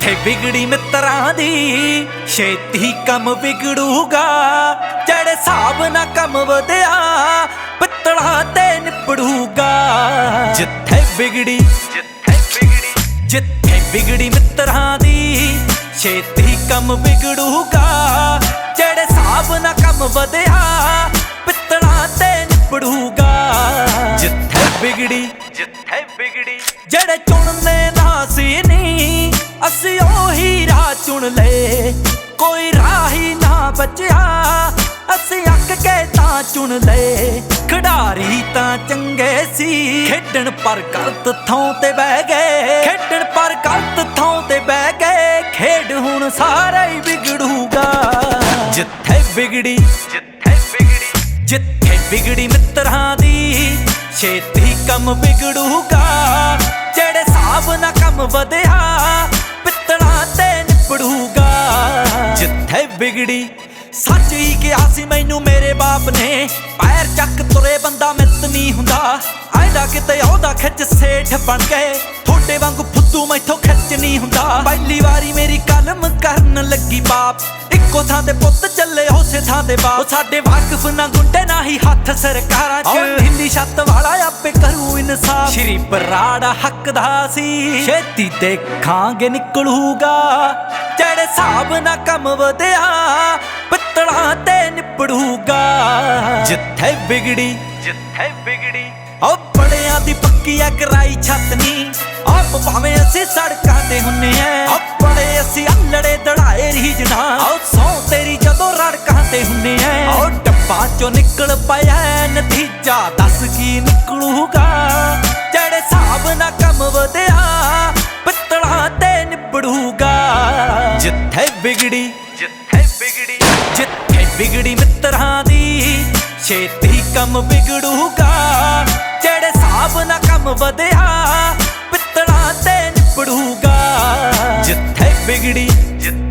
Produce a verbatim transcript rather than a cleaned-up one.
ਜਿੱਥੇ ਵਿਗੜੀ ਮਿੱਤਰਾਂ ਦੀ ਛੇਤੀ ਕੰਮ ਵਿਗੜੂਗਾ। ਜਿਹੜੇ ਹਿਸਾਬ ਨਾਲ ਕੰਮ ਵਧਿਆ ਪਿੱਤਲਾਂ ਤੇ ਨਿਪੜੂਗਾ। ਜਿੱਥੇ ਵਿਗੜੀ ਜਿੱਥੇ ਵਿਗੜੀ ਜਿੱਥੇ ਵਿਗੜੀ ਮਿੱਤਰਾਂ ਦੀ ਛੇਤੀ ਕੰਮ ਵਿਗੜੂਗਾ। ਜਿਹੜੇ ਹਿਸਾਬ ਨਾਲ ਕੰਮ ਵਧਿਆ ਪਿੱਤਲਾਂ ਤੇ ਨਿਪੜੂਗਾ। ਜਿੱਥੇ ਵਿਗੜੀ ਜਿੱਥੇ ਵਿਗੜੀ ਜਿਹੜੇ ਚੁਣਨੇ ਨਾ ਸੀ ਨੀ ਅਸੀਂ ਉਹੀ ਰਾਹ ਚੁਣ ਲਏ। ਕੋਈ ਰਾਹ ਹੀ ਨਾ ਬਚਿਆ ਅਸੀਂ ਅੱਕ ਕੇ ਤਾਂ ਚੁਣ ਲਏ। ਖਿਡਾਰੀ ਤਾਂ ਚੰਗੇ ਸੀ ਖੇਡਣ ਪਰ ਗਲਤ ਥਾਂ ਤੇ ਬਹਿ ਗਏ। ਖੇਡਣ ਪਰ ਗਲਤ ਥਾਂ ਤੇ ਬਹਿ ਗਏ। ਖੇਡ ਹੁਣ ਸਾਰਾ ਹੀ ਵਿਗੜੂਗਾ। ਜਿੱਥੇ ਵਿਗੜੀ ਜਿੱਥੇ ਵਿਗੜੀ ਜਿੱਥੇ ਵਿਗੜੀ ਮਿੱਤਰਾਂ ਦੀ ਛੇਤੀ ਕੰਮ ਵਿਗੜੂਗਾ। ਜਿਹੜੇ ਹਿਸਾਬ ਨਾਲ ਕੰਮ ਵਧਿਆ ਪਿੱਤਲਾਂ ਤੇ ਨਿਪੜੂਗਾ। ਜਿੱਥੇ ਵਿਗੜੀ ਸੱਚ ਹੀ ਕਿਹਾ ਸੀ ਮੈਨੂੰ ਮੇਰੇ ਬਾਪ ਨੇ, ਪੈਰ ਚੱਕ ਤੁਰੇ ਬੰਦਾ ਮਿੱਤ ਨਹੀਂ ਹੁੰਦਾ। ਐਡਾ ਕਿਤੇ ਉਹਦਾ ਖਿੱਚ ਸੇਠ ਬਣ ਗਏ। ਥੋੜੇ ਵਾਂਗੂ ਫੁੱਦੂ ਮੈਥੋਂ ਖਿੱਚ ਨਹੀਂ ਹੁੰਦਾ। ਪਹਿਲੀ ਵਾਰੀ ਮੇਰੀ ਕਲਮ ਕਰਨ ਲੱਗੀ ਬਾਪ, ਇੱਕੋ ਥਾਂ ਤੇ ਪੁੱਤ ਚੱਲੇ ਉਸੇ ਥਾਂ ਤੇ ਬਾਪ। ਸਾਡੇ ਵਾਕਫ ਨਾ ਗੁੰਡੇ ਨਾ ਹੀ ਹੱਥ ਸਰਕਾਰਾਂ ਚ, ਹਿੰਦੀ ਛੱਤ ਵਾਲਾ ਆਪੇ ਕਰੂ ਇਨਸਾਫ। ਸ਼੍ਰੀ ਬਰਾੜਾ ਹੱਕ ਦਾ ਸੀ ਛੇਤੀ ਦੇਖਾਂਗੇ ਨਿਕਲੂਗਾ। ਜਿਹੜੇ ਹਿਸਾਬ ਨਾਲ ਕੰਮ ਵਧਿਆ ਪਿੱਤਲਾਂ ਤੇ ਨਿਪੜੂਗਾ। ਜਿੱਥੇ ਵਿਗੜੀ ਜਿੱਥੇ ਵਿਗੜੀ ਉਹ ਬੜਿਆਂ ਦੀ ਪੱਕੀ ਆ ਕਰਾਈ ਛੱਤ ਨੀ। ਆਪ ਭਾਵੇਂ ਅਸੀਂ ਸੜਕਾਂ ਤੇ ਹੁੰਨੇ ਆ, ਬੜੇ ਅਸੀਂ ਅਲੜੇ ਦੜਾਏ ਰੀਜਣਾ। ਆਓ ਸੌ ਤੇਰੀ ਜਦੋਂ ਰੜਕਾਂ ਤੇ ਹੁੰਨੇ ਆ। ਉਹ ਡੱਬਾ ਚੋਂ ਨਿਕਲ ਪਿਆ ਨਤੀਜਾ ਦੱਸ ਕੀ ਨਿਕਲੂਗਾ। ਜਿਹੜੇ ਹਿਸਾਬ ਨਾਲ ਕੰਮ ਵਧਿਆ ਪਿੱਤਲਾਂ ਤੇ ਨਿਪੜੂਗਾ। ਜਿੱਥੇ ਵਿਗੜੀ ਜਿੱਥੇ ਵਿਗੜੀ ਜਿੱਥੇ ਵਿਗੜੀ ਮਿੱਤਰਾਂ ਦੀ ਛੇਤੀ ਕੰਮ ਵਿਗੜੂਗਾ। ਜਿਹੜੇ ਹਿਸਾਬ ਨਾਲ ਕੰਮ ਵਧਿਆ ਪਿੱਤਲਾਂ ਤੇ ਨਿਪੜੂਗਾ। ਜਿੱਥੇ ਵਿਗੜੀ